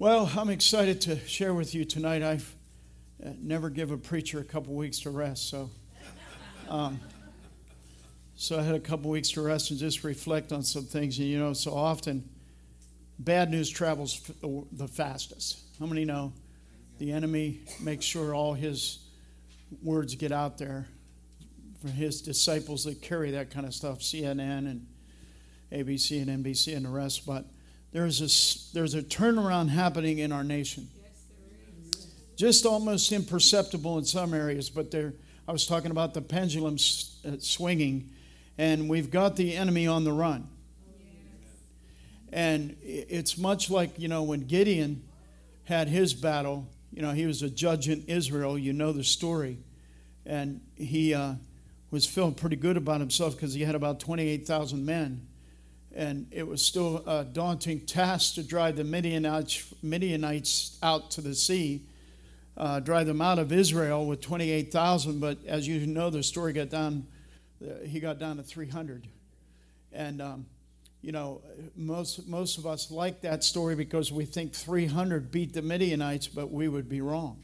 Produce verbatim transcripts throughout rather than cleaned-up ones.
Well, I'm excited to share with you tonight. I've uh, never give a preacher a couple weeks to rest, so um, so I had a couple weeks to rest and just reflect on some things. And you know, so often bad news travels f- the fastest. How many know the enemy makes sure all his words get out there for his disciples that carry that kind of stuff, C N N and A B C and N B C and the rest, but There's a, there's a turnaround happening in our nation. Yes, there is. Just almost imperceptible in some areas, but there. I was talking about the pendulum swinging, and we've got the enemy on the run. Yes. And it's much like, you know, when Gideon had his battle, you know, he was a judge in Israel, you know the story, and he uh, was feeling pretty good about himself because he had about twenty-eight thousand men. And it was still a daunting task to drive the Midianites, Midianites out to the sea, uh, drive them out of Israel with twenty-eight thousand. But as you know, the story got down, uh, he got down to three hundred. And, um, you know, most, most of us like that story because we think three hundred beat the Midianites, but we would be wrong.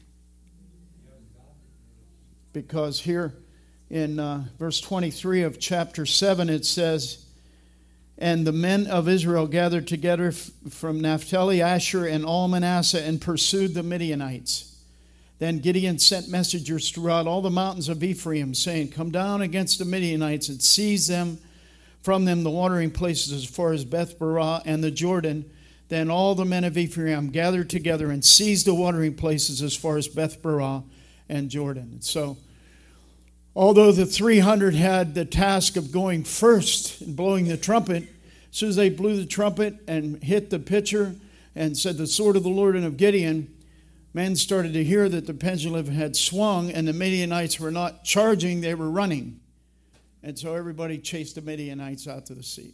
Because here in uh, verse twenty-three of chapter seven, it says, "And the men of Israel gathered together f- from Naphtali, Asher, and all Manasseh and pursued the Midianites. Then Gideon sent messengers throughout all the mountains of Ephraim, saying, 'Come down against the Midianites and seize them from them the watering places as far as Beth-barah and the Jordan.' Then all the men of Ephraim gathered together and seized the watering places as far as Beth-barah and Jordan." So, although the three hundred had the task of going first and blowing the trumpet, as soon as they blew the trumpet and hit the pitcher and said, "The sword of the Lord and of Gideon," men started to hear that the pendulum had swung and the Midianites were not charging, they were running. And so everybody chased the Midianites out to the sea.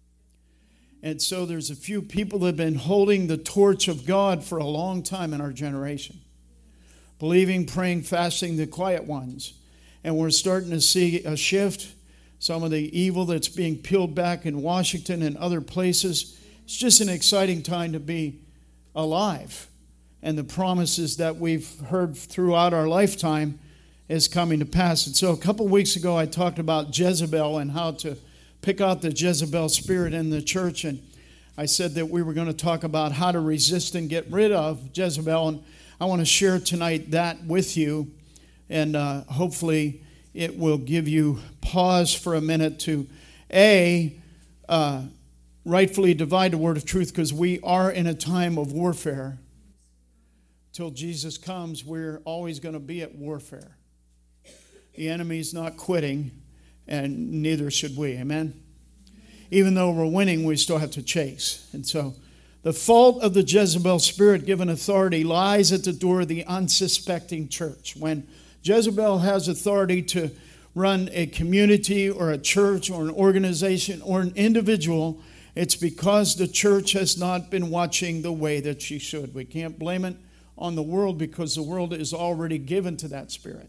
And so there's a few people that have been holding the torch of God for a long time in our generation. Believing, praying, fasting, the quiet ones. And we're starting to see a shift. Some of the evil that's being peeled back in Washington and other places. It's just an exciting time to be alive. And the promises that we've heard throughout our lifetime is coming to pass. And so a couple weeks ago I talked about Jezebel and how to pick out the Jezebel spirit in the church. And I said that we were going to talk about how to resist and get rid of Jezebel. And I want to share tonight that with you. And uh, hopefully it will give you pause for a minute to, A, uh, rightfully divide the word of truth, because we are in a time of warfare. Till Jesus comes, we're always going to be at warfare. The enemy's not quitting, and neither should we. Amen? Even though we're winning, we still have to chase. And so the fault of the Jezebel spirit given authority lies at the door of the unsuspecting church. When Jezebel has authority to run a community or a church or an organization or an individual, it's because the church has not been watching the way that she should. We can't blame it on the world because the world is already given to that spirit.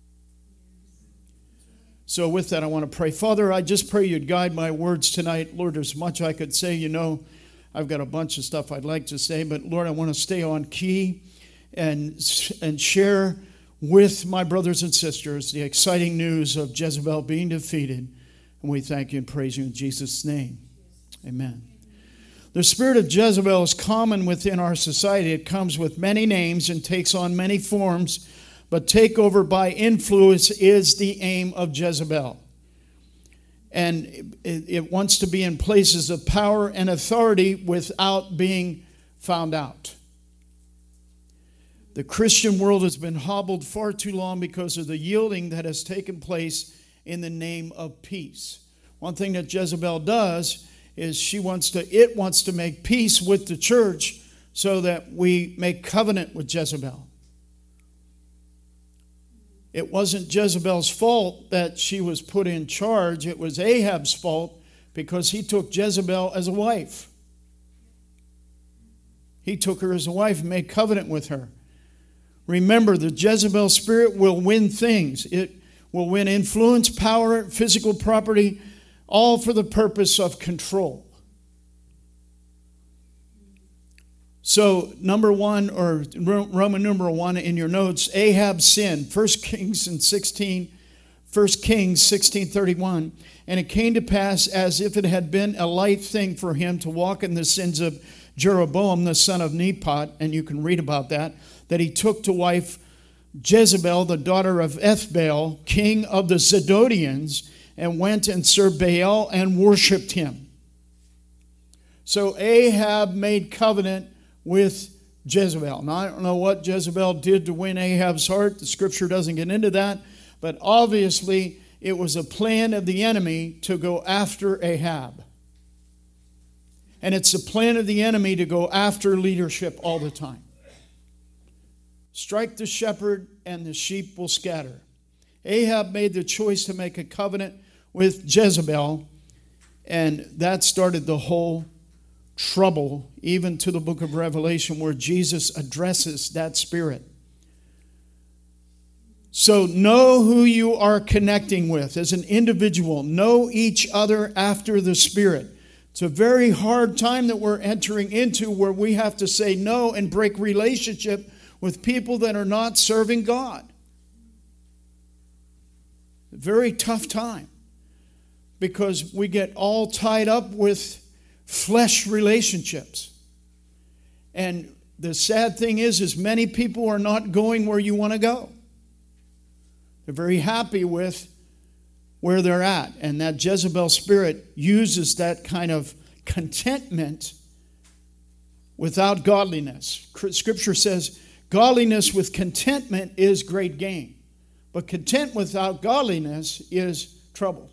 So with that, I want to pray. Father, I just pray you'd guide my words tonight. Lord, there's much I could say. You know, I've got a bunch of stuff I'd like to say, but Lord, I want to stay on key and, and share with my brothers and sisters the exciting news of Jezebel being defeated. And we thank you and praise you in Jesus' name. Amen. The spirit of Jezebel is common within our society. It comes with many names and takes on many forms, but takeover by influence is the aim of Jezebel. And it, it wants to be in places of power and authority without being found out. The Christian world has been hobbled far too long because of the yielding that has taken place in the name of peace. One thing that Jezebel does is she wants to, it wants to make peace with the church so that we make covenant with Jezebel. It wasn't Jezebel's fault that she was put in charge. It was Ahab's fault because he took Jezebel as a wife. He took her as a wife and made covenant with her. Remember, the Jezebel spirit will win things. It will win influence, power, physical property, all for the purpose of control. So, number one, or Roman numeral one in your notes, Ahab sinned. First Kings and sixteen, First Kings sixteen thirty-one. And it came to pass as if it had been a light thing for him to walk in the sins of Jeroboam, the son of Nebat, and you can read about that, that he took to wife Jezebel, the daughter of Ethbaal, king of the Zidonians, and went and served Baal and worshipped him. So Ahab made covenant with Jezebel. Now, I don't know what Jezebel did to win Ahab's heart. The scripture doesn't get into that. But obviously, it was a plan of the enemy to go after Ahab. And it's a plan of the enemy to go after leadership all the time. Strike the shepherd and the sheep will scatter. Ahab made the choice to make a covenant with Jezebel, and that started the whole trouble, even to the book of Revelation, where Jesus addresses that spirit. So know who you are connecting with as an individual. Know each other after the Spirit. It's a very hard time that we're entering into, where we have to say no and break relationship with people that are not serving God. A very tough time, because we get all tied up with flesh relationships. And the sad thing is, is many people are not going where you want to go. They're very happy with where they're at. And that Jezebel spirit uses that kind of contentment without godliness. Scripture says, godliness with contentment is great gain. But content without godliness is trouble.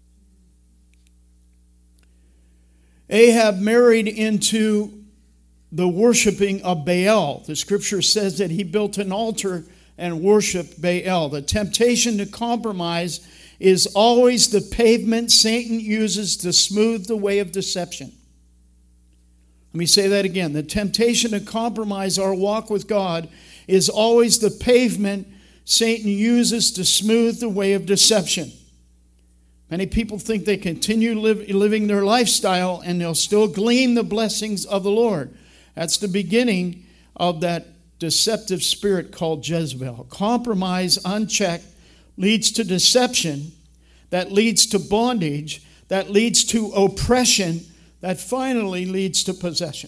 Ahab married into the worshiping of Baal. The scripture says that he built an altar and worshiped Baal. The temptation to compromise is always the pavement Satan uses to smooth the way of deception. Let me say that again. The temptation to compromise our walk with God is always the pavement Satan uses to smooth the way of deception. Many people think they continue live, living their lifestyle and they'll still glean the blessings of the Lord. That's the beginning of that deceptive spirit called Jezebel. Compromise unchecked leads to deception, that leads to bondage, that leads to oppression, that finally leads to possession.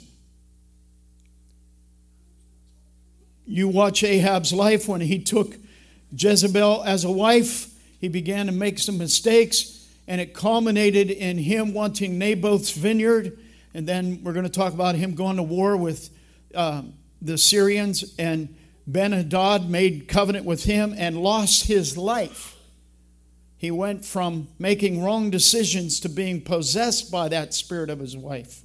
You watch Ahab's life when he took Jezebel as a wife. He began to make some mistakes, and it culminated in him wanting Naboth's vineyard. And then we're going to talk about him going to war with um, the Syrians, and Ben-Hadad made covenant with him and lost his life. He went from making wrong decisions to being possessed by that spirit of his wife.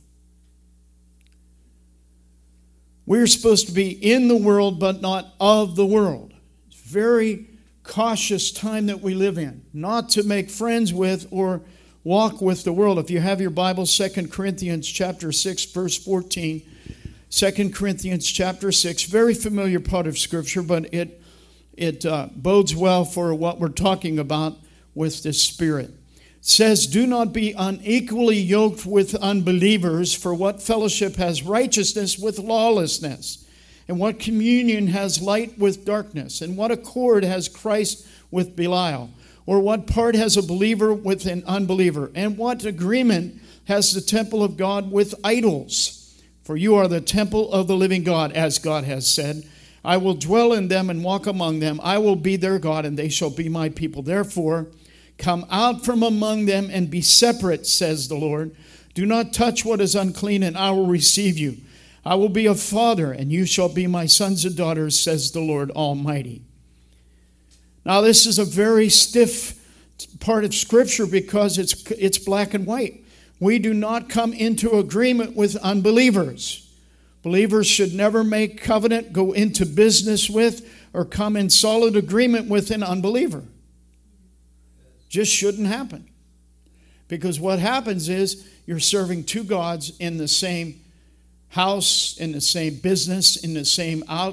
We're supposed to be in the world, but not of the world. It's a very cautious time that we live in, not to make friends with or walk with the world. If you have your Bible, Second Corinthians chapter six, verse fourteen. Second Corinthians chapter six, very familiar part of Scripture, but it, it uh, bodes well for what we're talking about with this spirit. It says, do not be unequally yoked with unbelievers, for what fellowship has righteousness with lawlessness? And what communion has light with darkness? And what accord has Christ with Belial? Or what part has a believer with an unbeliever? And what agreement has the temple of God with idols? For you are the temple of the living God, as God has said, I will dwell in them and walk among them. I will be their God, and they shall be my people. Therefore, come out from among them and be separate, says the Lord. Do not touch what is unclean, and I will receive you. I will be a father, and you shall be my sons and daughters, says the Lord Almighty. Now, this is a very stiff part of Scripture because it's it's black and white. We do not come into agreement with unbelievers. Believers should never make covenant, go into business with, or come in solid agreement with an unbeliever. Just shouldn't happen. Because what happens is you're serving two gods in the same house, in the same business, in the same out,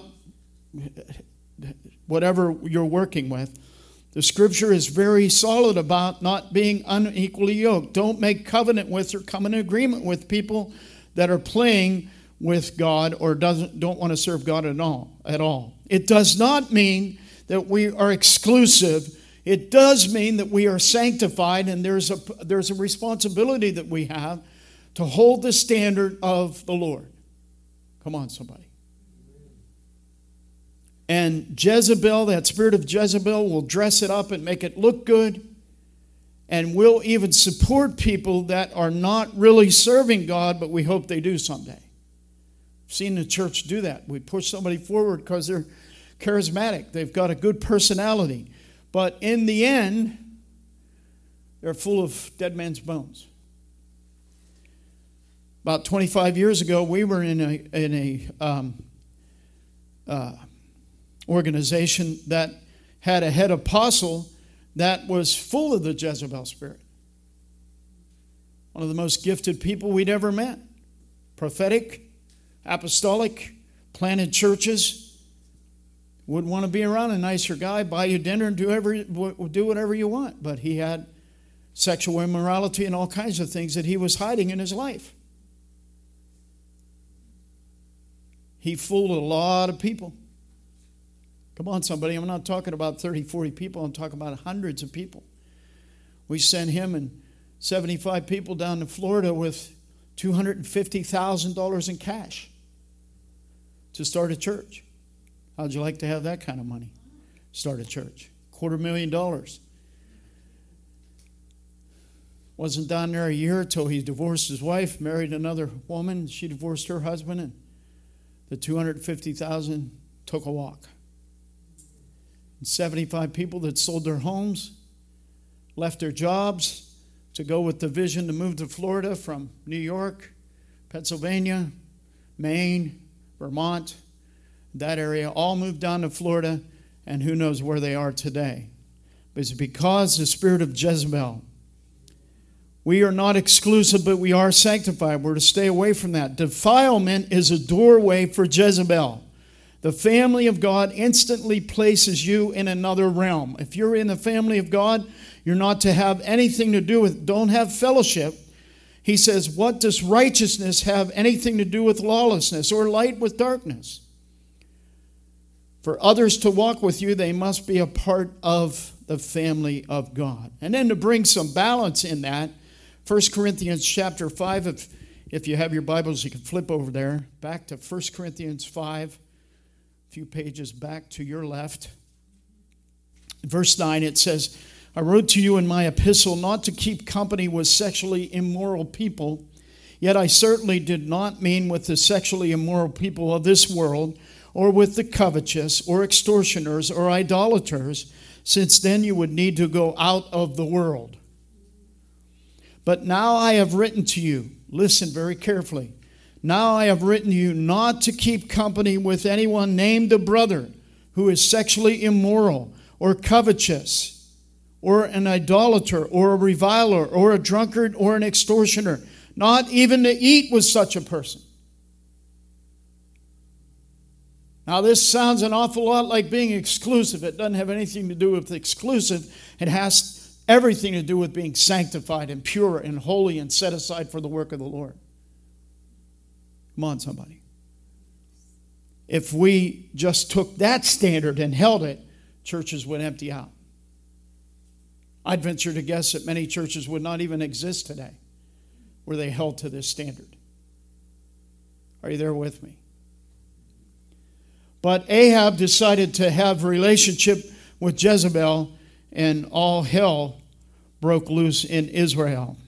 whatever you're working with. The Scripture is very solid about not being unequally yoked. Don't make covenant with or come in agreement with people that are playing with God or doesn't don't want to serve God at all. At all. It does not mean that we are exclusive. It does mean that we are sanctified, and there's a there's a responsibility that we have to hold the standard of the Lord. Come on, somebody. And Jezebel, that spirit of Jezebel, will dress it up and make it look good, and will even support people that are not really serving God, but we hope they do someday. I've seen the church do that. We push somebody forward because they're charismatic. They've got a good personality. But in the end, they're full of dead man's bones. About twenty-five years ago, we were in a, in a um, uh, organization that had a head apostle that was full of the Jezebel spirit. One of the most gifted people we'd ever met. Prophetic, apostolic, planted churches. Wouldn't want to be around a nicer guy, buy you dinner and do, every, do whatever you want. But he had sexual immorality and all kinds of things that he was hiding in his life. He fooled a lot of people. Come on, somebody. I'm not talking about thirty, forty people. I'm talking about hundreds of people. We sent him and seventy-five people down to Florida with two hundred fifty thousand dollars in cash to start a church. How'd you like to have that kind of money? Start a church. Quarter million dollars. Wasn't down there a year until he divorced his wife, married another woman. She divorced her husband, and the two hundred fifty thousand dollars took a walk. And seventy-five people that sold their homes, left their jobs to go with the vision to move to Florida from New York, Pennsylvania, Maine, Vermont, that area, all moved down to Florida, and who knows where they are today. But it's because the spirit of Jezebel. We are not exclusive, but we are sanctified. We're to stay away from that. Defilement is a doorway for Jezebel. The family of God instantly places you in another realm. If you're in the family of God, you're not to have anything to do with, don't have fellowship. He says, what does righteousness have anything to do with lawlessness or light with darkness? For others to walk with you, they must be a part of the family of God. And then to bring some balance in that, First Corinthians chapter five, if, if you have your Bibles, you can flip over there, back to First Corinthians five, a few pages back to your left. Verse nine, it says, I wrote to you in my epistle not to keep company with sexually immoral people, yet I certainly did not mean with the sexually immoral people of this world, or with the covetous, or extortioners, or idolaters, since then you would need to go out of the world. But now I have written to you, listen very carefully, now I have written to you not to keep company with anyone named a brother who is sexually immoral, or covetous, or an idolater, or a reviler, or a drunkard, or an extortioner, not even to eat with such a person. Now, this sounds an awful lot like being exclusive. It doesn't have anything to do with exclusive. It has everything to do with being sanctified and pure and holy and set aside for the work of the Lord. Come on, somebody. If we just took that standard and held it, churches would empty out. I'd venture to guess that many churches would not even exist today where they held to this standard. Are you there with me? But Ahab decided to have a relationship with Jezebel, and all hell broke loose in Israel.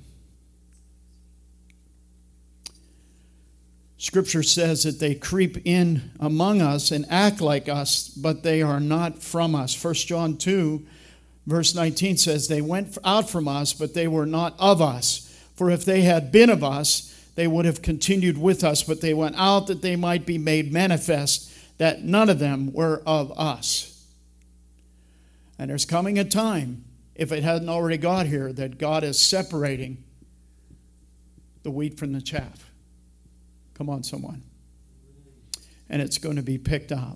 Scripture says that they creep in among us and act like us, but they are not from us. First John two, verse nineteen says, they went out from us, but they were not of us. For if they had been of us, they would have continued with us, but they went out that they might be made manifest that none of them were of us. And there's coming a time, if it hadn't already got here, that God is separating the wheat from the chaff. Come on, someone. And it's going to be picked out.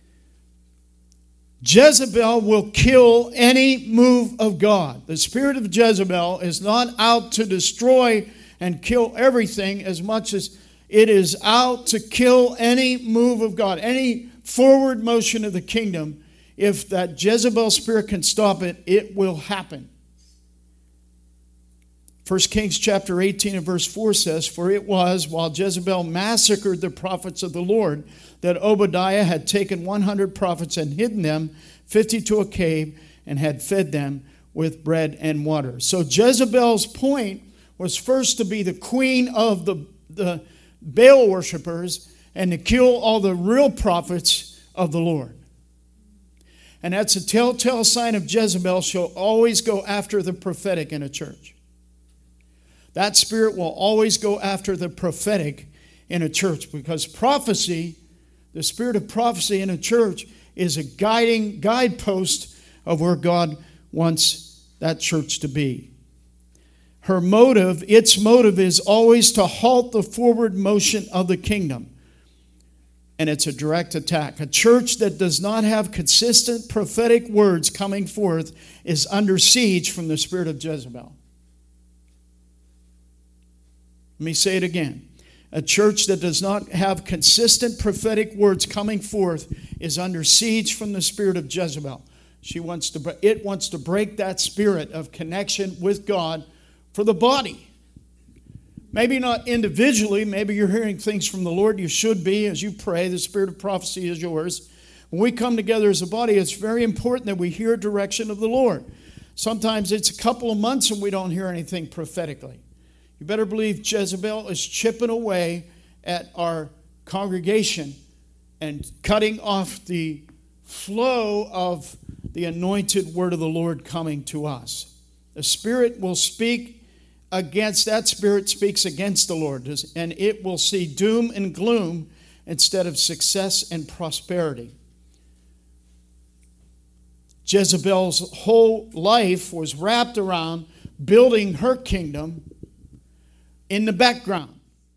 Jezebel will kill any move of God. The spirit of Jezebel is not out to destroy and kill everything as much as It is out to kill any move of God, any forward motion of the kingdom. If that Jezebel spirit can stop it, it will happen. First Kings chapter eighteen and verse four says, "For it was while Jezebel massacred the prophets of the Lord that Obadiah had taken one hundred prophets and hidden them, fifty to a cave, and had fed them with bread and water." So Jezebel's point was first to be the queen of the, the Baal worshipers and to kill all the real prophets of the Lord. And that's a telltale sign of Jezebel. She'll always go after the prophetic in a church. That spirit will always go after the prophetic in a church, because prophecy, the spirit of prophecy in a church, is a guiding guidepost of where God wants that church to be. Her motive, its motive is always to halt the forward motion of the kingdom. And it's a direct attack. A church that does not have consistent prophetic words coming forth is under siege from the spirit of Jezebel. Let me say it again. A church that does not have consistent prophetic words coming forth is under siege from the spirit of Jezebel. She wants to, it wants to break that spirit of connection with God for the body. Maybe not individually. Maybe you're hearing things from the Lord. You should be as you pray. The spirit of prophecy is yours. When we come together as a body, it's very important that we hear direction of the Lord. Sometimes it's a couple of months and we don't hear anything prophetically. You better believe Jezebel is chipping away at our congregation and cutting off the flow of the anointed word of the Lord coming to us. The Spirit will speak against, that spirit speaks against the Lord, and it will see doom and gloom instead of success and prosperity. Jezebel's whole life was wrapped around building her kingdom in the background.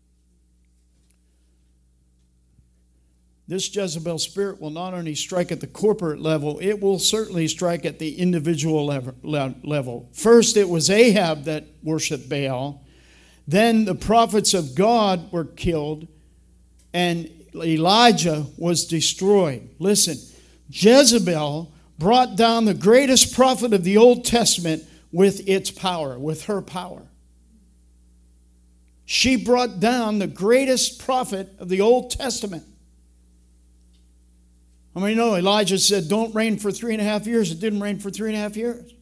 This Jezebel spirit will not only strike at the corporate level, it will certainly strike at the individual level. First, it was Ahab that worshiped Baal. Then the prophets of God were killed, and Elijah was destroyed. Listen, Jezebel brought down the greatest prophet of the Old Testament with its power, with her power. She brought down the greatest prophet of the Old Testament. I mean, you know, Elijah said, don't reign for three and a half years. It didn't rain for three and a half years.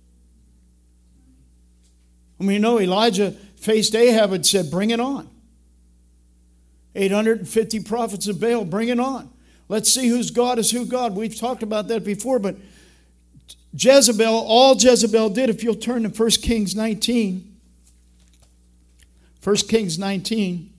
I mean, you know, Elijah faced Ahab and said, bring it on. eight hundred fifty prophets of Baal, bring it on. Let's see whose God is who God. We've talked about that before, but Jezebel, all Jezebel did, if you'll turn to First Kings nineteen. First Kings nineteen.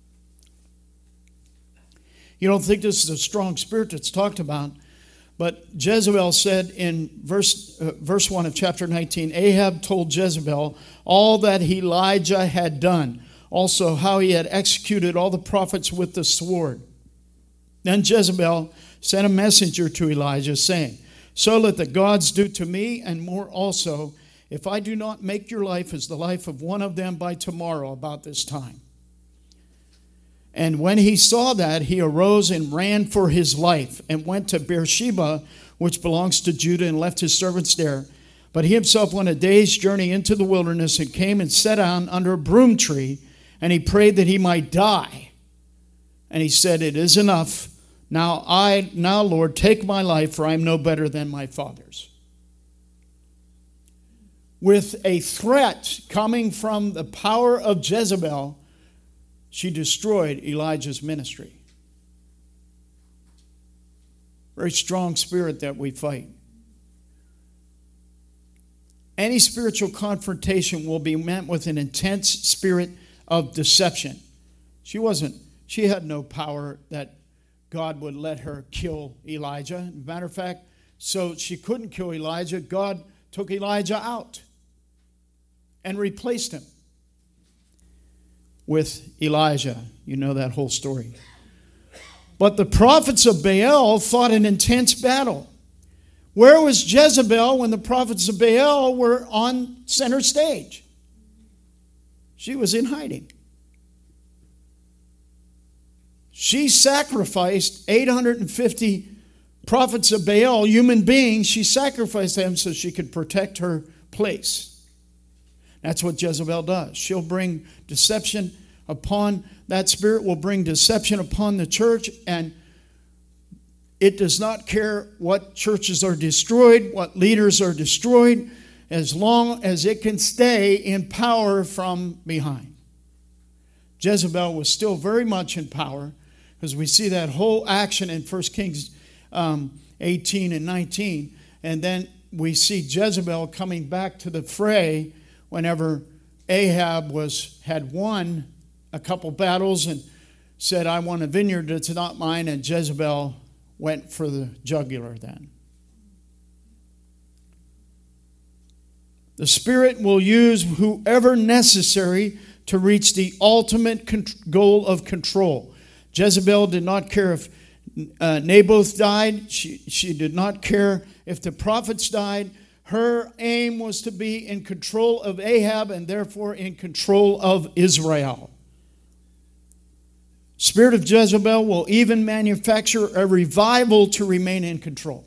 You don't think this is a strong spirit that's talked about, but Jezebel said in verse uh, verse one of chapter nineteen, Ahab told Jezebel all that Elijah had done, also how he had executed all the prophets with the sword. Then Jezebel sent a messenger to Elijah, saying, so let the gods do to me and more also, if I do not make your life as the life of one of them by tomorrow about this time. And when he saw that, he arose and ran for his life and went to Beersheba, which belongs to Judah, and left his servants there. But he himself went a day's journey into the wilderness and came and sat down under a broom tree, and he prayed that he might die. And he said, it is enough. Now I, now Lord, take my life, for I am no better than my fathers. With a threat coming from the power of Jezebel, she destroyed Elijah's ministry. Very strong spirit that we fight. Any spiritual confrontation will be met with an intense spirit of deception. She wasn't, she had no power that God would let her kill Elijah. As a matter of fact, so she couldn't kill Elijah, God took Elijah out and replaced him with Elijah. You know that whole story. But the prophets of Baal fought an intense battle. Where was Jezebel when the prophets of Baal were on center stage? She was in hiding. She sacrificed eight hundred fifty prophets of Baal, human beings. She sacrificed them so she could protect her place. That's what Jezebel does. She'll bring deception upon, that spirit will bring deception upon the church, and it does not care what churches are destroyed, what leaders are destroyed, as long as it can stay in power from behind. Jezebel was still very much in power, because we see that whole action in First Kings um, eighteen and nineteen. And then we see Jezebel coming back to the fray whenever Ahab was had won a couple battles and said, I want a vineyard that's not mine, and Jezebel went for the jugular then. The Spirit will use whoever necessary to reach the ultimate goal of control. Jezebel did not care if uh, Naboth died. She, she did not care if the prophets died. Her aim was to be in control of Ahab and therefore in control of Israel. Spirit of Jezebel will even manufacture a revival to remain in control.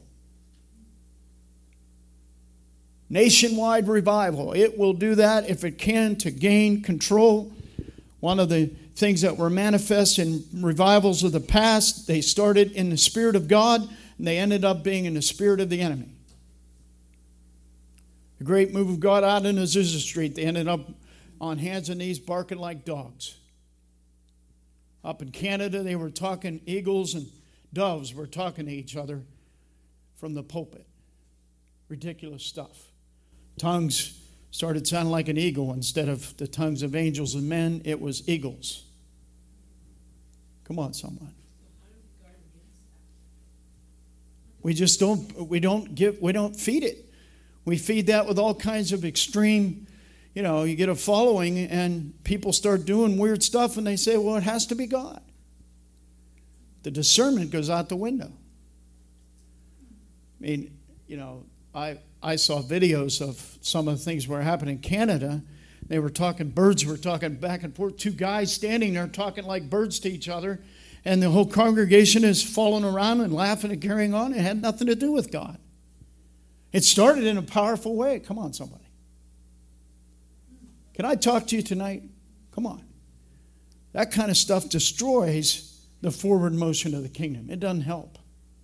Nationwide revival. It will do that if it can to gain control. One of the things that were manifest in revivals of the past, they started in the Spirit of God and they ended up being in the spirit of the enemy. The great move of God out in Azusa Street, they ended up on hands and knees barking like dogs. Up in Canada, they were talking, eagles and doves were talking to each other from the pulpit. Ridiculous stuff. Tongues started sounding like an eagle. Instead of the tongues of angels and men, it was eagles. Come on, someone. We just don't, we don't give, we don't feed it. We feed that with all kinds of extreme, you know, you get a following and people start doing weird stuff and they say, well, it has to be God. The discernment goes out the window. I mean, you know, I I saw videos of some of the things that were happening in Canada. They were talking, birds were talking back and forth. Two guys standing there talking like birds to each other. And the whole congregation is falling around and laughing and carrying on. It had nothing to do with God. It started in a powerful way. Come on, somebody. Can I talk to you tonight? Come on. That kind of stuff destroys the forward motion of the kingdom. It doesn't help.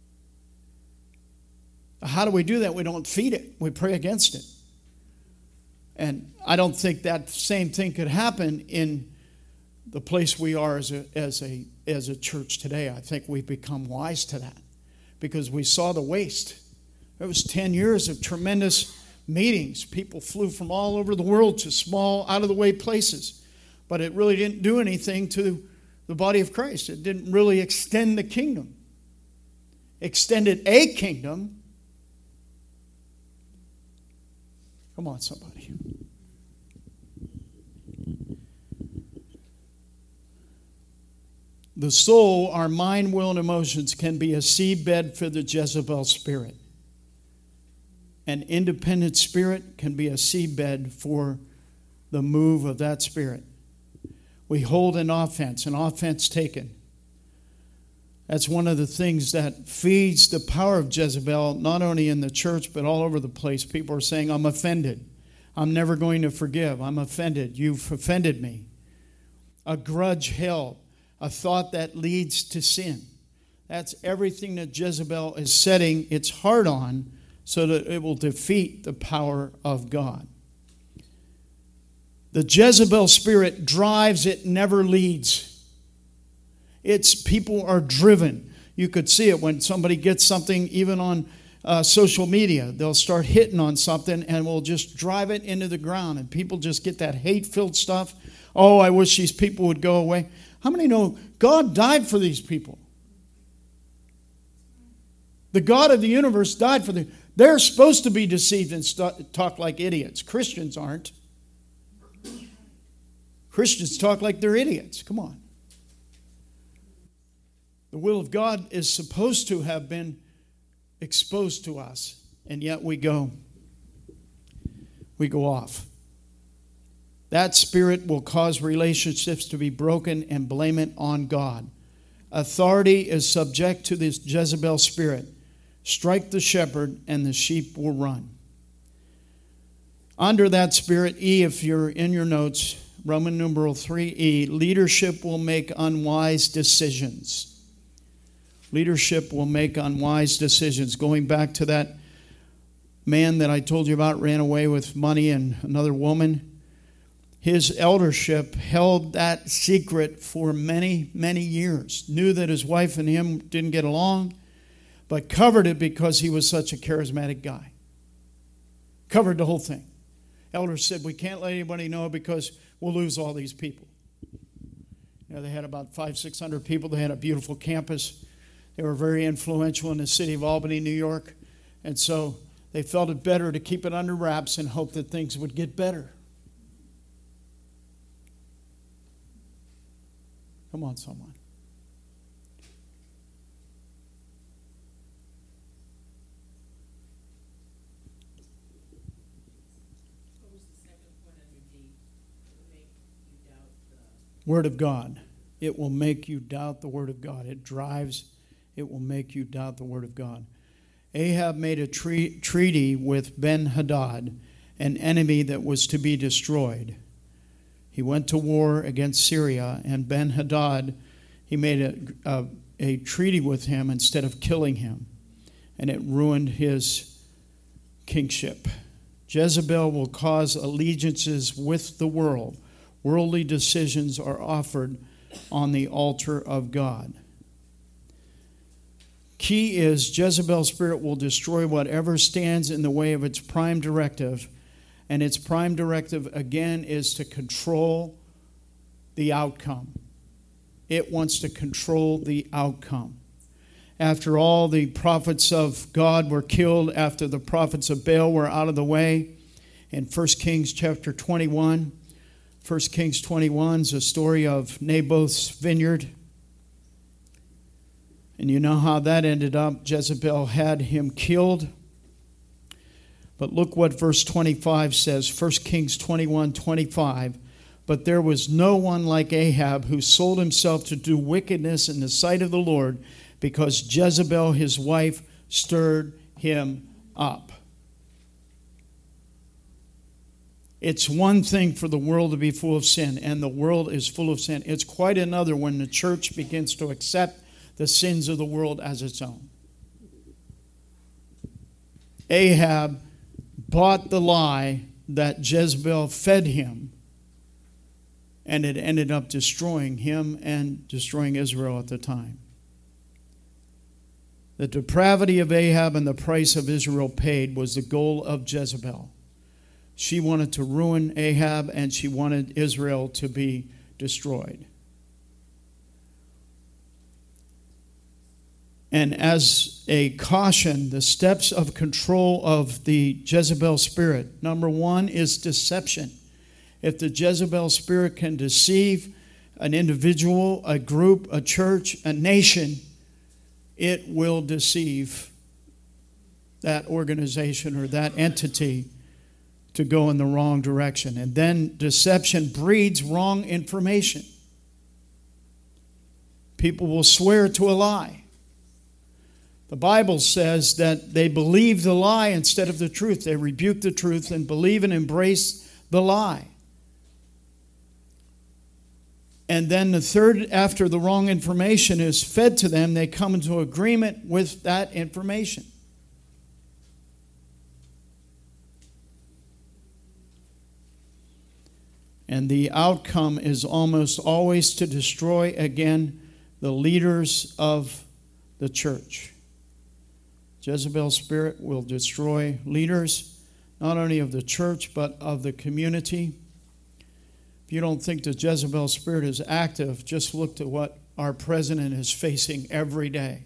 How do we do that? We don't feed it. We pray against it. And I don't think that same thing could happen in the place we are as a, as a, as a church today. I think we've become wise to that because we saw the waste. It was ten years of tremendous meetings. People flew from all over the world to small, out-of-the-way places. But it really didn't do anything to the body of Christ. It didn't really extend the kingdom. Extended a kingdom. Come on, somebody. The soul, our mind, will, and emotions can be a seedbed for the Jezebel spirit. An independent spirit can be a seedbed for the move of that spirit. We hold an offense, an offense taken. That's one of the things that feeds the power of Jezebel, not only in the church, but all over the place. People are saying, I'm offended. I'm never going to forgive. I'm offended. You've offended me. A grudge held. A thought that leads to sin. That's everything that Jezebel is setting its heart on so that it will defeat the power of God. The Jezebel spirit drives, it never leads. It's people are driven. You could see it when somebody gets something, even on uh, social media. They'll start hitting on something and will just drive it into the ground. And people just get that hate-filled stuff. Oh, I wish these people would go away. How many know God died for these people? The God of the universe died for them. They're supposed to be deceived and st- talk like idiots. Christians aren't. Christians talk like they're idiots. Come on. The will of God is supposed to have been exposed to us, and yet we go, we go off. That spirit will cause relationships to be broken and blame it on God. Authority is subject to this Jezebel spirit. Strike the shepherd and the sheep will run. Under that spirit, E, if you're in your notes, Roman numeral three E, leadership will make unwise decisions. Leadership will make unwise decisions. Going back to that man that I told you about, ran away with money and another woman. His eldership held that secret for many, many years. Knew that his wife and him didn't get along, but covered it because he was such a charismatic guy. Covered the whole thing. Elders said, we can't let anybody know because we'll lose all these people. You know, they had about five, six hundred people. They had a beautiful campus. They were very influential in the city of Albany, New York. And so they felt it better to keep it under wraps and hope that things would get better. Come on, someone. What was the second point under D? It will make you doubt the Word of God. It will make you doubt the Word of God. It drives, it will make you doubt the Word of God. Ahab made a tre- treaty with Ben-Hadad, an enemy that was to be destroyed. He went to war against Syria, and Ben-Hadad, he made a, a, a treaty with him instead of killing him, and it ruined his kingship. Jezebel will cause allegiances with the world. Worldly decisions are offered on the altar of God. Key is Jezebel's spirit will destroy whatever stands in the way of its prime directive. And its prime directive, again, is to control the outcome. It wants to control the outcome. After all, the prophets of God were killed, after the prophets of Baal were out of the way, in First Kings chapter twenty-one, First Kings twenty-one is a story of Naboth's vineyard. And you know how that ended up. Jezebel had him killed. But look what verse twenty-five says, First Kings twenty-one twenty-five. But there was no one like Ahab who sold himself to do wickedness in the sight of the Lord, because Jezebel, his wife, stirred him up. It's one thing for the world to be full of sin, and the world is full of sin. It's quite another when the church begins to accept the sins of the world as its own. Ahab bought the lie that Jezebel fed him, and it ended up destroying him and destroying Israel at the time. The depravity of Ahab and the price of Israel paid was the goal of Jezebel. She wanted to ruin Ahab, and she wanted Israel to be destroyed. And as a caution, the steps of control of the Jezebel spirit, number one is deception. If the Jezebel spirit can deceive an individual, a group, a church, a nation, it will deceive that organization or that entity to go in the wrong direction. And then deception breeds wrong information. People will swear to a lie. The Bible says that they believe the lie instead of the truth. They rebuke the truth and believe and embrace the lie. And then the third, after the wrong information is fed to them, they come into agreement with that information. And the outcome is almost always to destroy, again, the leaders of the church. Jezebel's spirit will destroy leaders, not only of the church, but of the community. If you don't think the Jezebel spirit is active, just look at what our president is facing every day.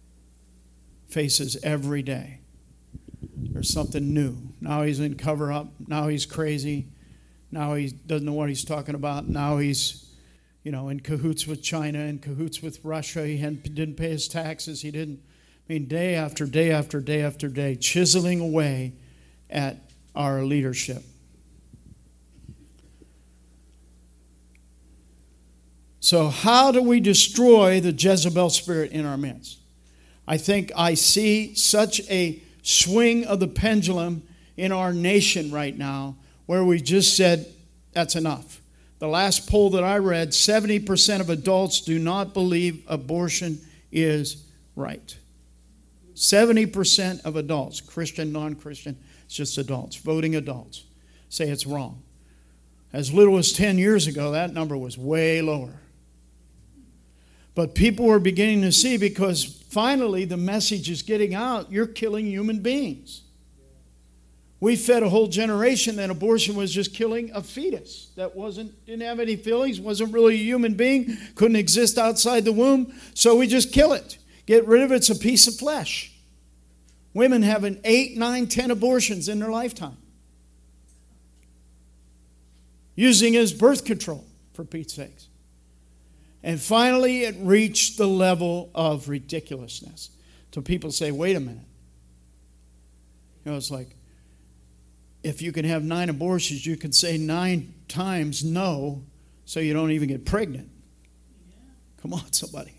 Faces every day. There's something new. Now he's in cover-up. Now he's crazy. Now he doesn't know what he's talking about. Now he's, you know, in cahoots with China, in cahoots with Russia. He hadn't, didn't pay his taxes. He didn't. I mean, day after day after day after day, chiseling away at our leadership. So how do we destroy the Jezebel spirit in our midst? I think I see such a swing of the pendulum in our nation right now where we just said, that's enough. The last poll that I read, seventy percent of adults do not believe abortion is right. seventy percent of adults, Christian, non-Christian, it's just adults, voting adults, say it's wrong. As little as ten years ago, that number was way lower. But people were beginning to see, because finally the message is getting out, you're killing human beings. We fed a whole generation that abortion was just killing a fetus that wasn't, didn't have any feelings, wasn't really a human being, couldn't exist outside the womb, so we just kill it. Get rid of it, it's a piece of flesh. Women having eight, nine, ten abortions in their lifetime. Using it as birth control, for Pete's sakes. And finally it reached the level of ridiculousness. So people say, wait a minute. You know, it's like, if you can have nine abortions, you can say nine times no, so you don't even get pregnant. Come on, somebody.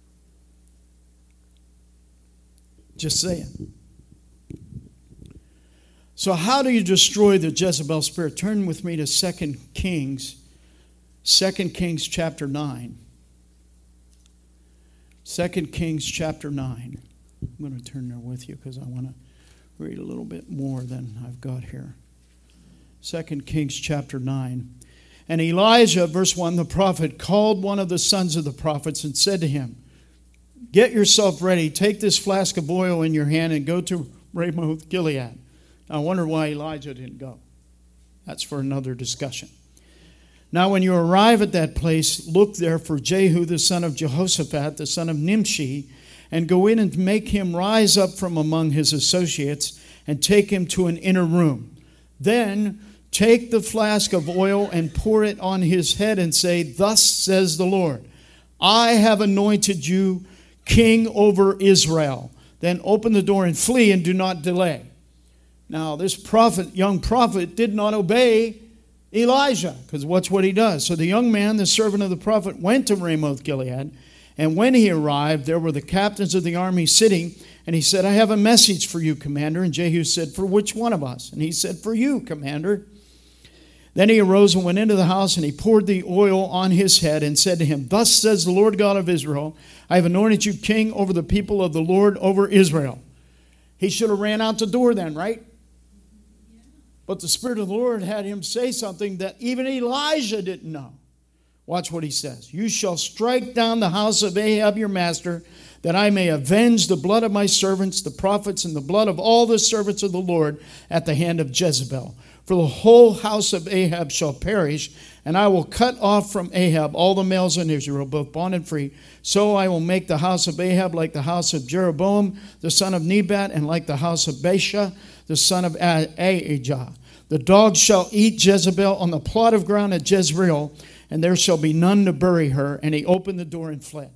Just saying. So how do you destroy the Jezebel spirit? Turn with me to Second Kings. Second Kings chapter nine. Second Kings chapter nine. I'm going to turn there with you because I want to read a little bit more than I've got here. Second Kings chapter nine. And Elijah, verse one, the prophet, called one of the sons of the prophets and said to him, get yourself ready, take this flask of oil in your hand and go to Ramoth Gilead. I wonder why Elijah didn't go. That's for another discussion. Now when you arrive at that place, look there for Jehu the son of Jehoshaphat, the son of Nimshi, and go in and make him rise up from among his associates and take him to an inner room. Then take the flask of oil and pour it on his head and say, thus says the Lord, I have anointed you king over Israel. Then open the door and flee and do not delay. Now, this prophet, young prophet, did not obey Elijah, because what's what he does. So the young man, the servant of the prophet, went to Ramoth Gilead, and when he arrived, there were the captains of the army sitting, and he said, I have a message for you, commander. And Jehu said, for which one of us? And he said, for you, commander. Then he arose and went into the house, and he poured the oil on his head and said to him, thus says the Lord God of Israel, I have anointed you king over the people of the Lord over Israel. He should have ran out the door then, right? But the Spirit of the Lord had him say something that even Elijah didn't know. Watch what he says. You shall strike down the house of Ahab your master, that I may avenge the blood of my servants, the prophets, and the blood of all the servants of the Lord at the hand of Jezebel. For the whole house of Ahab shall perish, and I will cut off from Ahab all the males in Israel, both bond and free. So I will make the house of Ahab like the house of Jeroboam, the son of Nebat, and like the house of Baasha, the son of Ahijah. The dogs shall eat Jezebel on the plot of ground at Jezreel, and there shall be none to bury her. And he opened the door and fled.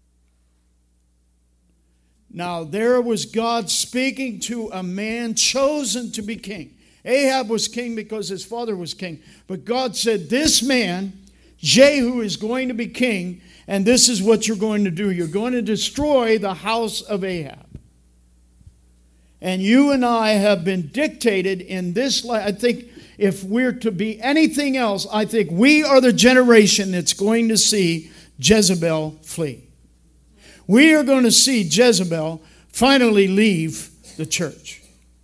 Now there was God speaking to a man chosen to be king. Ahab was king because his father was king. But God said, this man, Jehu, is going to be king, and this is what you're going to do. You're going to destroy the house of Ahab. And you and I have been dictated in this life. I think if we're to be anything else, I think we are the generation that's going to see Jezebel flee. We are going to see Jezebel finally leave the church.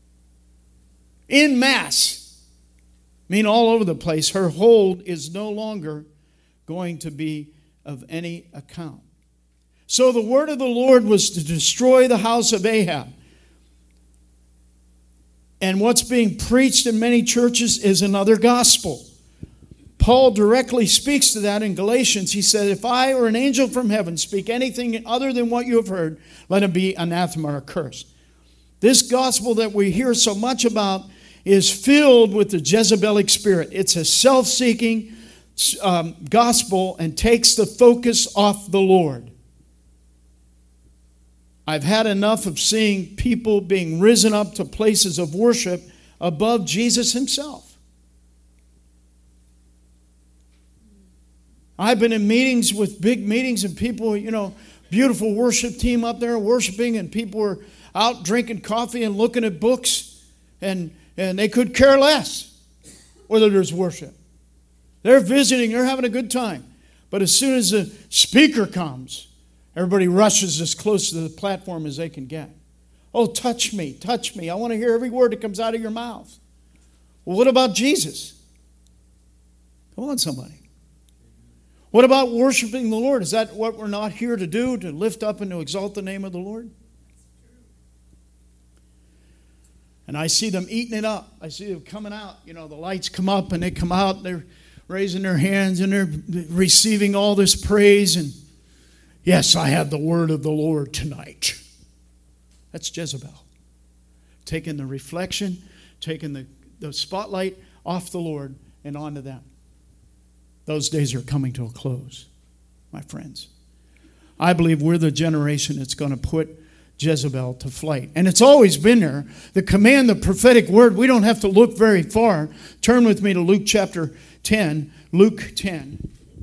In mass. I mean, all over the place. Her hold is no longer going to be of any account. So the word of the Lord was to destroy the house of Ahab. And what's being preached in many churches is another gospel. Paul directly speaks to that in Galatians. He said, if I or an angel from heaven speak anything other than what you have heard, let him be anathema or cursed. This gospel that we hear so much about is filled with the Jezebelic spirit. It's a self-seeking um, gospel and takes the focus off the Lord. I've had enough of seeing people being risen up to places of worship above Jesus himself. I've been in meetings with big meetings and people, you know, beautiful worship team up there worshiping, and people were out drinking coffee and looking at books, and, and they could care less whether there's worship. They're visiting, they're having a good time. But as soon as the speaker comes, everybody rushes as close to the platform as they can get. Oh, touch me, touch me. I want to hear every word that comes out of your mouth. Well, what about Jesus? Come on, somebody. What about worshiping the Lord? Is that what we're not here to do, to lift up and to exalt the name of the Lord? And I see them eating it up. I see them coming out. You know, the lights come up and they come out. They're raising their hands and they're receiving all this praise. And yes, I have the word of the Lord tonight. That's Jezebel. Taking the reflection, taking the, the spotlight off the Lord and onto them. Those days are coming to a close, my friends. I believe we're the generation that's going to put Jezebel to flight. And it's always been there. The command, the prophetic word, we don't have to look very far. Turn with me to Luke chapter ten. Luke ten.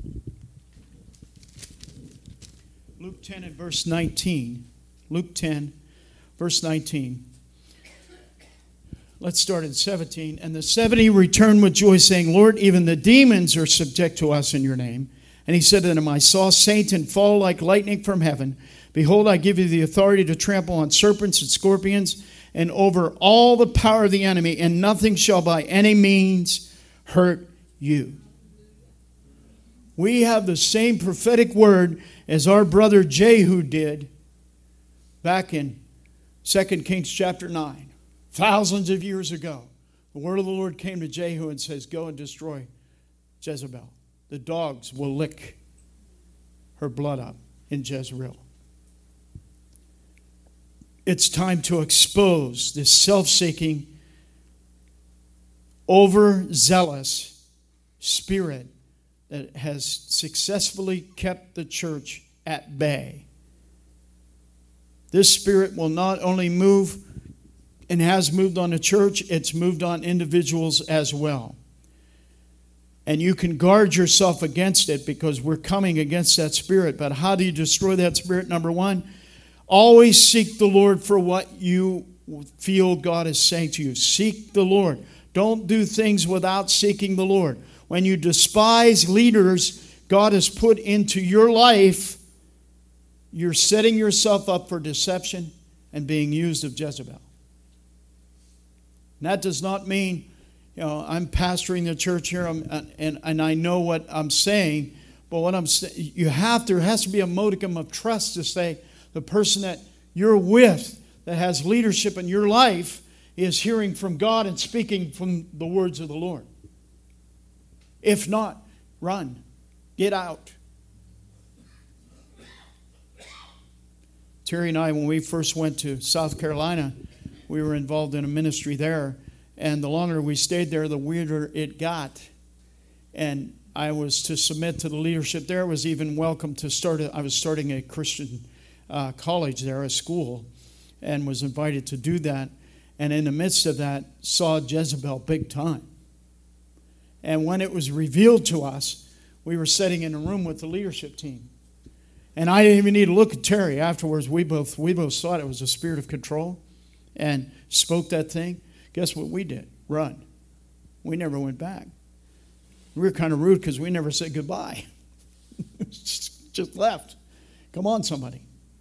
Luke ten and verse nineteen. Luke ten, verse nineteen. Let's start at seventeen. And the seventy returned with joy, saying, Lord, even the demons are subject to us in your name. And he said to them, I saw Satan fall like lightning from heaven. Behold, I give you the authority to trample on serpents and scorpions and over all the power of the enemy, and nothing shall by any means hurt you. We have the same prophetic word as our brother Jehu did back in Second Kings chapter nine. Thousands of years ago, the word of the Lord came to Jehu and says, go and destroy Jezebel. The dogs will lick her blood up in Jezreel. It's time to expose this self-seeking, overzealous spirit that has successfully kept the church at bay. This spirit will not only move and has moved on the church, it's moved on individuals as well. And you can guard yourself against it because we're coming against that spirit. But how do you destroy that spirit? Number one, always seek the Lord for what you feel God is saying to you. Seek the Lord. Don't do things without seeking the Lord. When you despise leaders God has put into your life, you're setting yourself up for deception and being used of Jezebel. And that does not mean, you know, I'm pastoring the church here I'm, and, and I know what I'm saying, but what I'm saying, you have to, there has to be a modicum of trust to say the person that you're with that has leadership in your life is hearing from God and speaking from the words of the Lord. If not, run. Get out. Terry and I, when we first went to South Carolina, we were involved in a ministry there. And the longer we stayed there, the weirder it got. And I was to submit to the leadership there. I was even welcome to start. A, I was starting a Christian uh, college there, a school, and was invited to do that. And in the midst of that, saw Jezebel big time. And when it was revealed to us, we were sitting in a room with the leadership team. And I didn't even need to look at Terry. Afterwards, we both we both thought it was a spirit of control and spoke that thing. Guess what we did? Run. We never went back. We were kind of rude because we never said goodbye. just, just left. Come on, somebody.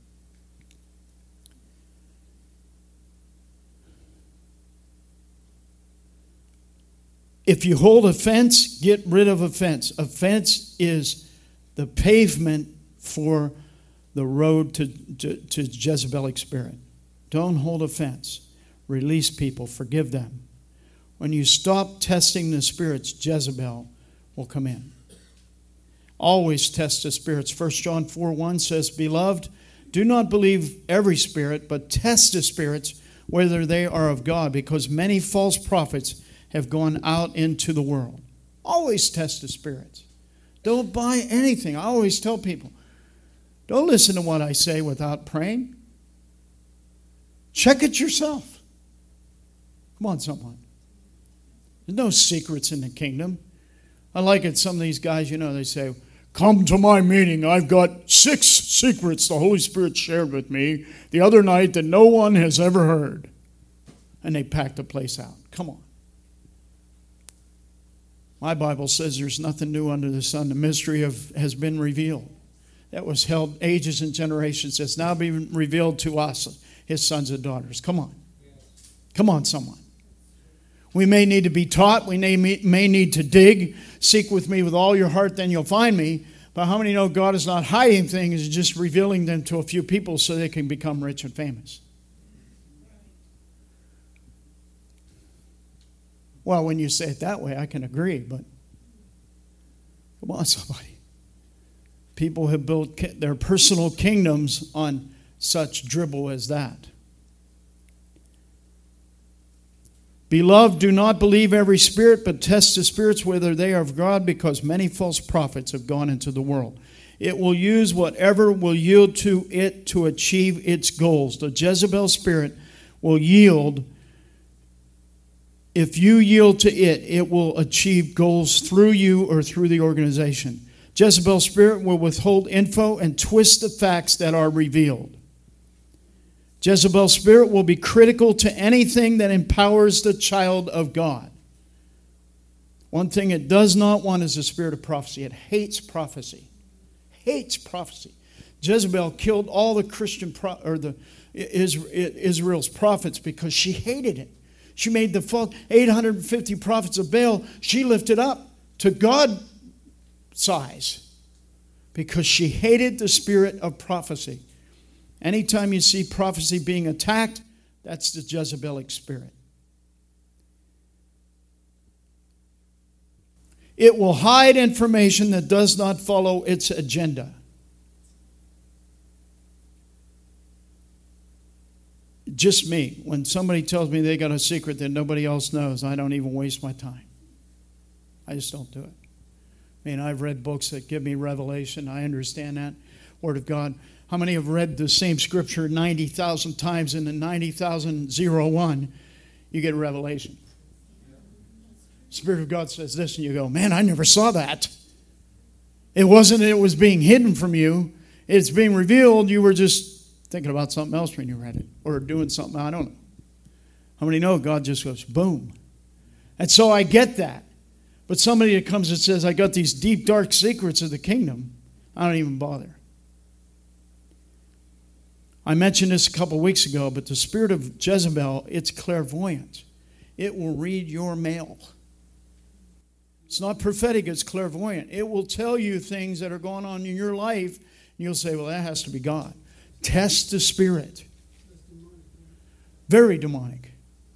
If you hold a fence, get rid of a fence. A fence is the pavement for the road to, to, to Jezebelic spirit. Don't hold a fence. Release people. Forgive them. When you stop testing the spirits, Jezebel will come in. Always test the spirits. First John four one says, Beloved, do not believe every spirit, but test the spirits, whether they are of God, because many false prophets have gone out into the world. Always test the spirits. Don't buy anything. I always tell people, don't listen to what I say without praying. Check it yourself. Come on, someone. There's no secrets in the kingdom. I like it. Some of these guys, you know, they say, Come to my meeting. I've got six secrets the Holy Spirit shared with me the other night that no one has ever heard. And they packed the place out. Come on. My Bible says there's nothing new under the sun. The mystery of has been revealed. That was held ages and generations. It's now been revealed to us, his sons and daughters. Come on. Come on, someone. We may need to be taught. We may, may need to dig. Seek with me with all your heart, then you'll find me. But how many know God is not hiding things, He's just revealing them to a few people so they can become rich and famous? Well, when you say it that way, I can agree, but come on, somebody. People have built their personal kingdoms on such dribble as that. Beloved, do not believe every spirit, but test the spirits whether they are of God, because many false prophets have gone into the world. It will use whatever will yield to it to achieve its goals. The Jezebel spirit will yield. If you yield to it, it will achieve goals through you or through the organization. Jezebel spirit will withhold info and twist the facts that are revealed. Jezebel spirit will be critical to anything that empowers the child of God. One thing it does not want is the spirit of prophecy. It hates prophecy. Hates prophecy. Jezebel killed all the Christian pro- or the Israel's prophets because she hated it. She made the eight hundred fifty prophets of Baal, she lifted up to God size because she hated the spirit of prophecy. Anytime you see prophecy being attacked, that's the Jezebelic spirit. It will hide information that does not follow its agenda. Just me. When somebody tells me they got a secret that nobody else knows, I don't even waste my time. I just don't do it. I mean, I've read books that give me revelation. I understand that. Word of God. How many have read the same scripture ninety thousand times, and in ninety thousand one, you get a revelation? Spirit of God says this, and you go, man, I never saw that. It wasn't it was being hidden from you. It's being revealed. You were just thinking about something else when you read it, or doing something, I don't know. How many know God just goes, boom. And so I get that. But somebody that comes and says, I got these deep, dark secrets of the kingdom, I don't even bother. I mentioned this a couple weeks ago, but the spirit of Jezebel, it's clairvoyant. It will read your mail. It's not prophetic, it's clairvoyant. It will tell you things that are going on in your life, and you'll say, well, that has to be God. Test the spirit. Very demonic.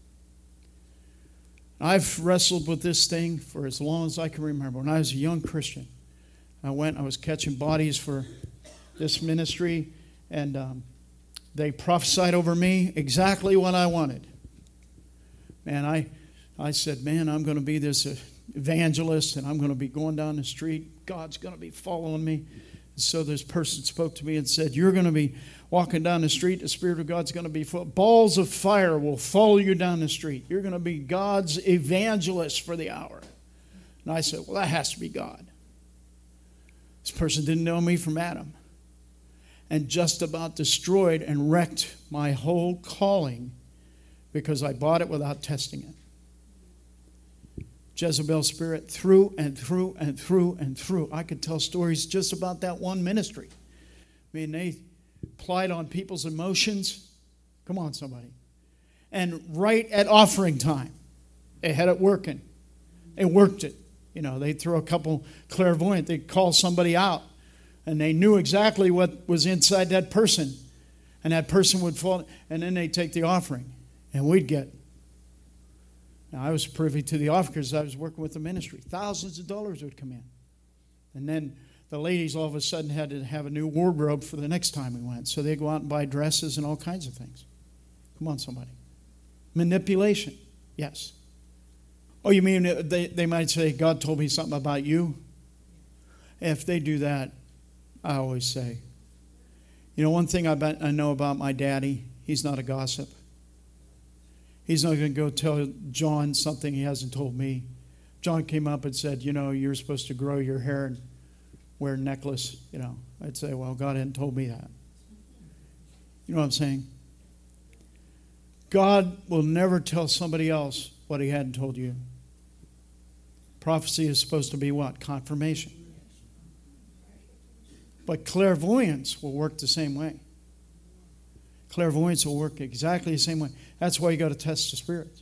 I've wrestled with this thing for as long as I can remember. When I was a young Christian, I went, I was catching bodies for this ministry, and um, they prophesied over me exactly what I wanted. Man, I, I said, man, I'm going to be this evangelist, and I'm going to be going down the street. God's going to be following me. And so this person spoke to me and said, you're going to be walking down the street. The Spirit of God's going to be full. Balls of fire will follow you down the street. You're going to be God's evangelist for the hour. And I said, well, that has to be God. This person didn't know me from Adam, and just about destroyed and wrecked my whole calling because I bought it without testing it. Jezebel spirit through and through and through and through. I could tell stories just about that one ministry. I mean, they plied on people's emotions. Come on, somebody. And right at offering time, they had it working. They worked it. You know, they threw a couple clairvoyant. They'd call somebody out, and they knew exactly what was inside that person. And that person would fall, and then they'd take the offering, and we'd get. Now, I was privy to the offering because I was working with the ministry. Thousands of dollars would come in. And then the ladies all of a sudden had to have a new wardrobe for the next time we went. So they'd go out and buy dresses and all kinds of things. Come on, somebody. Manipulation. Yes. Oh, you mean they, they might say, God told me something about you? If they do that, I always say, you know, one thing I, bet, I know about my daddy, he's not a gossip. He's not going to go tell John something he hasn't told me. John came up and said, you know, you're supposed to grow your hair and wear a necklace, you know. I'd say, well, God hadn't told me that. You know what I'm saying? God will never tell somebody else what he hadn't told you. Prophecy is supposed to be what? Confirmation. But clairvoyance will work the same way. Clairvoyance will work exactly the same way. That's why you got to test the spirits.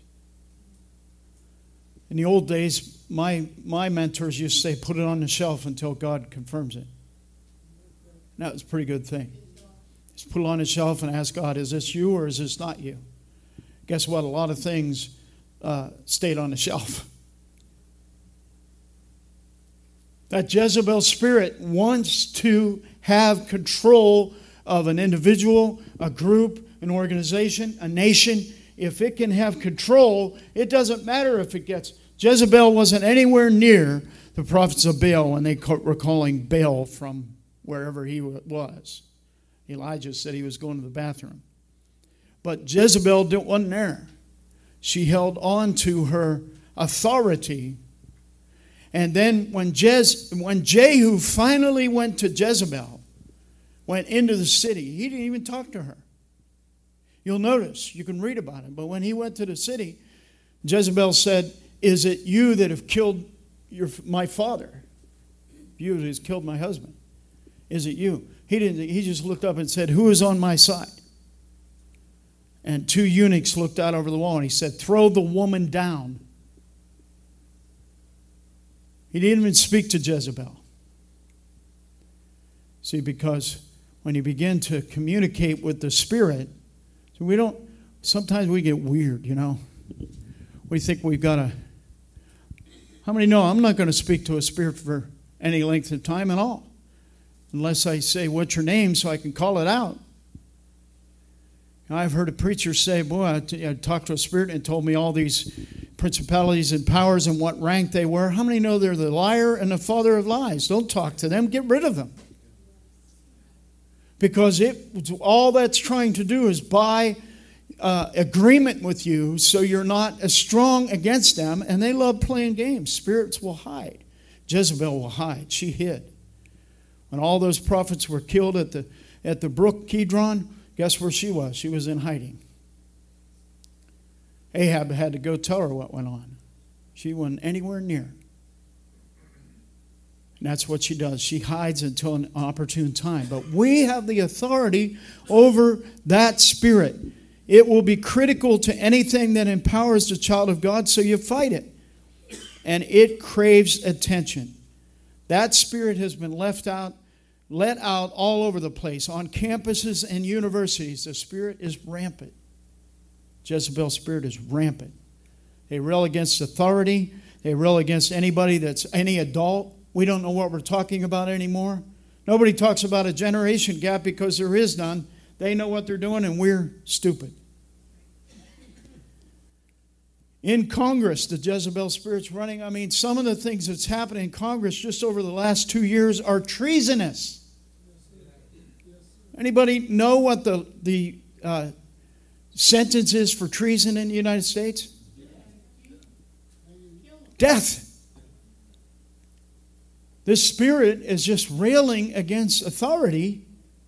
In the old days, my, my mentors used to say, put it on the shelf until God confirms it. And that was a pretty good thing. Just put it on the shelf and ask God, is this you or is this not you? Guess what? A lot of things uh, stayed on the shelf. That Jezebel spirit wants to have control of an individual, a group, an organization, a nation. If it can have control, it doesn't matter if it gets... Jezebel wasn't anywhere near the prophets of Baal when they were calling Baal from wherever he was. Elijah said he was going to the bathroom. But Jezebel wasn't there. She held on to her authority. And then when, Jez, when Jehu finally went to Jezebel, went into the city, he didn't even talk to her. You'll notice, you can read about it, but when he went to the city, Jezebel said, is it you that have killed your, my father? You that has killed my husband. Is it you? He didn't. He just looked up and said, who is on my side? And two eunuchs looked out over the wall and he said, throw the woman down. He didn't even speak to Jezebel. See, because when you begin to communicate with the Spirit, so we don't, sometimes we get weird, you know. We think we've got to, how many know I'm not going to speak to a spirit for any length of time at all? Unless I say, what's your name, so I can call it out. I've heard a preacher say, boy, I, t- I talked to a spirit and it told me all these principalities and powers and what rank they were. How many know they're the liar and the father of lies? Don't talk to them. Get rid of them. Because it, all that's trying to do is buy uh, agreement with you so you're not as strong against them. And they love playing games. Spirits will hide. Jezebel will hide. She hid. When all those prophets were killed at the, at the brook Kidron, guess where she was? She was in hiding. Ahab had to go tell her what went on. She wasn't anywhere near. And that's what she does. She hides until an opportune time. But we have the authority over that spirit. It will be critical to anything that empowers the child of God, so you fight it. And it craves attention. That spirit has been left out, let out all over the place. On campuses and universities, the spirit is rampant. Jezebel's spirit is rampant. They rail against authority. They rail against anybody that's any adult. We don't know what we're talking about anymore. Nobody talks about a generation gap because there is none. They know what they're doing and we're stupid. In Congress, the Jezebel spirit's running. I mean, some of the things that's happening in Congress just over the last two years are treasonous. Anybody know what the, the uh, sentence is for treason in the United States? Death. This spirit is just railing against authority,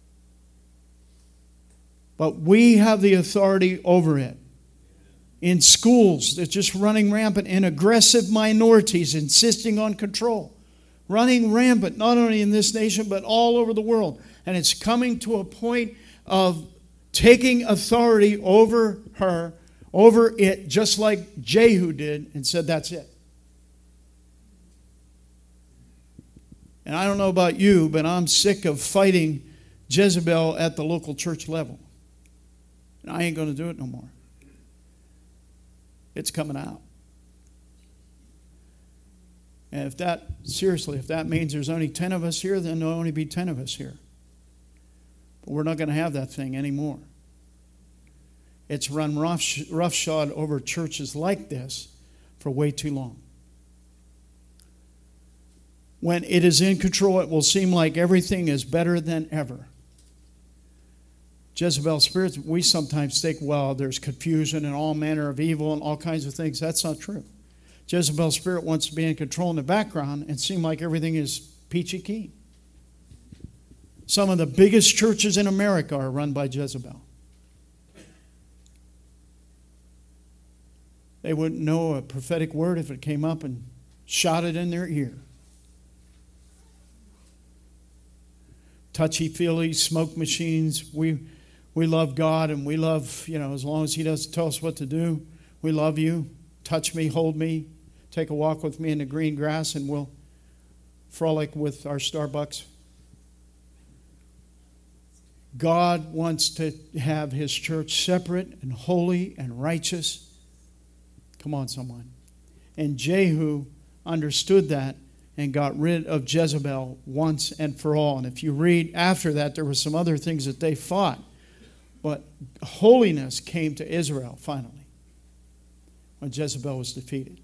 but we have the authority over it. In schools, it's just running rampant. In aggressive minorities, insisting on control. Running rampant, not only in this nation, but all over the world. And it's coming to a point of taking authority over her, over it, just like Jehu did, and said, that's it. And I don't know about you, but I'm sick of fighting Jezebel at the local church level. And I ain't going to do it no more. It's coming out. And if that, seriously, if that means there's only ten of us here, then there'll only be ten of us here. But we're not going to have that thing anymore. It's run rough, roughshod over churches like this for way too long. When it is in control, it will seem like everything is better than ever. Jezebel spirits, we sometimes think, well, there's confusion and all manner of evil and all kinds of things. That's not true. Jezebel spirit wants to be in control in the background and seem like everything is peachy keen. Some of the biggest churches in America are run by Jezebel. They wouldn't know a prophetic word if it came up and shot it in their ear. Touchy-feely, smoke machines. We, we love God, and we love, you know, as long as He doesn't tell us what to do, we love you. Touch me, hold me, take a walk with me in the green grass, and we'll frolic with our Starbucks. God wants to have His church separate and holy and righteous. Come on, someone. And Jehu understood that and got rid of Jezebel once and for all. And if you read after that, there were some other things that they fought. But holiness came to Israel finally when Jezebel was defeated.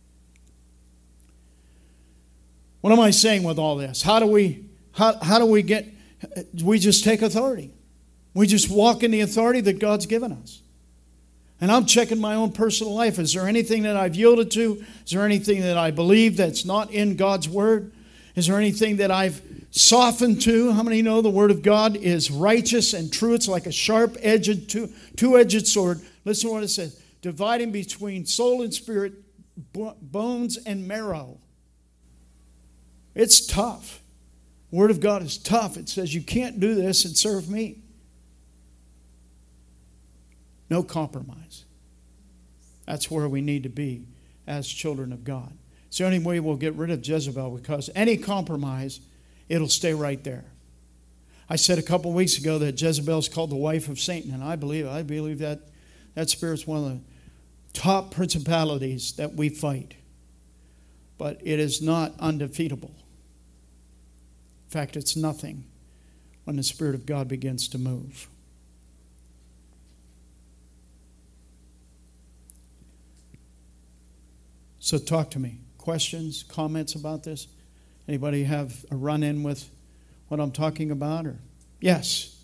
What am I saying with all this? How do we, how, how do we get, we just take authority. We just walk in the authority that God's given us. And I'm checking my own personal life. Is there anything that I've yielded to? Is there anything that I believe that's not in God's Word? Is there anything that I've softened to? How many know the Word of God is righteous and true? It's like a sharp-edged, two, two-edged sword. Listen to what it says. Dividing between soul and spirit, bones and marrow. It's tough. The Word of God is tough. It says you can't do this and serve me. No compromise. That's where we need to be as children of God. It's the only way we'll get rid of Jezebel, because any compromise, it'll stay right there. I said a couple weeks ago that Jezebel is called the wife of Satan, and I believe I believe that that spirit's one of the top principalities that we fight. But it is not undefeatable. In fact, it's nothing when the Spirit of God begins to move. So talk to me. Questions, comments about this? Anybody have a run-in with what I'm talking about? Or yes.